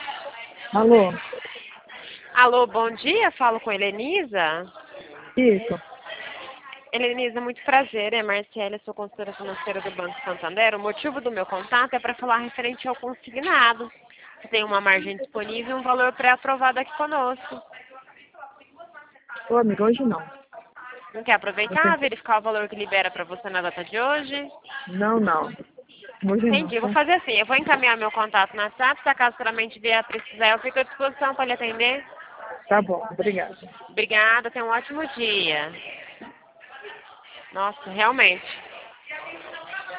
Alô? Alô, bom dia, falo com Helenisa. Isso. Helenisa, muito prazer, é Marcela, sou consultora financeira do Banco Santander. O motivo do meu contato é para falar referente ao consignado. Você tem uma margem disponível e um valor pré-aprovado aqui conosco. Ô, amigo, hoje não. Não quer Eu aproveitar, tenho- verificar o valor que libera para você na data de hoje? Não. Hoje não, Entendi, eu vou tá? fazer assim, eu vou encaminhar meu contato no WhatsApp, se acaso futuramente vier a precisar, eu fico à disposição para lhe atender. Tá bom, obrigada. Obrigada, tenha um ótimo dia. Nossa, realmente.